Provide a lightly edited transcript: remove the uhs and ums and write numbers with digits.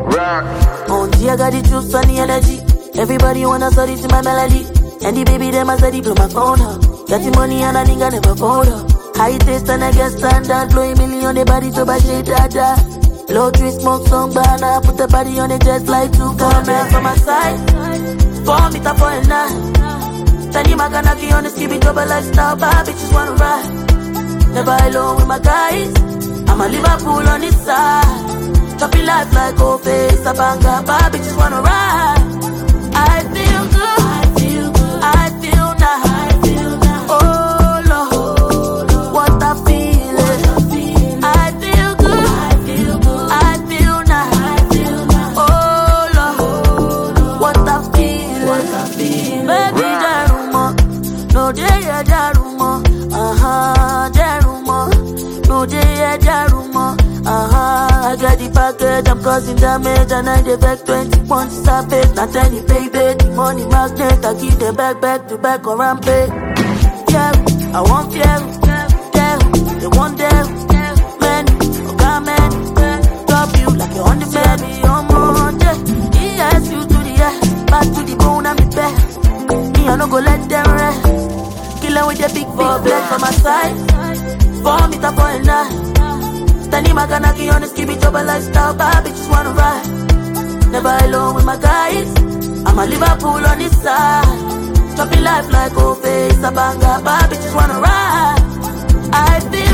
On G, I got the juice and the energy. Everybody wanna study to my melody. And the baby them a study blow my phone up. Got the money and a nigga never fold up. High taste and I get standard. Blowing million the body to buy shit dada. Blow tree smoke song banana. Put the body on the jet flight to come back from my side. 4 meter for a night. Tell you my kanaki on the skippy double lifestyle. Bad bitches wanna ride. Never alone with my guys. I'm a Liverpool on this side. Choppy life like face. A banger. Bad bitches wanna ride. I feel good. I feel nice. Oh Lord, what I feel. I feel good. I feel nice. Oh Lord, what I feel. Baby, Jaruma, no day, Jaruma. Jaruma, no day, Jaruma. I got the package, I'm causing damage. And I dey 20 points savage. Not any baby, the money magnet. I keep the back to back or rampage. Yeah, I want fear. Yeah, they want them. Man, okay, man. Drop you like you're on the bed. On Monday, he asked you to the air. Back to the bone, I'm the best. Me, I no go let them rest. Killer with the big blood for my side. 4 meter for a night. Standing my kanaki on the skippy double lifestyle. Bad bitches wanna ride. Never alone with my guys. I'm a Liverpool on this side. Choppy life like face. A banger. Bad bitches wanna ride. I feel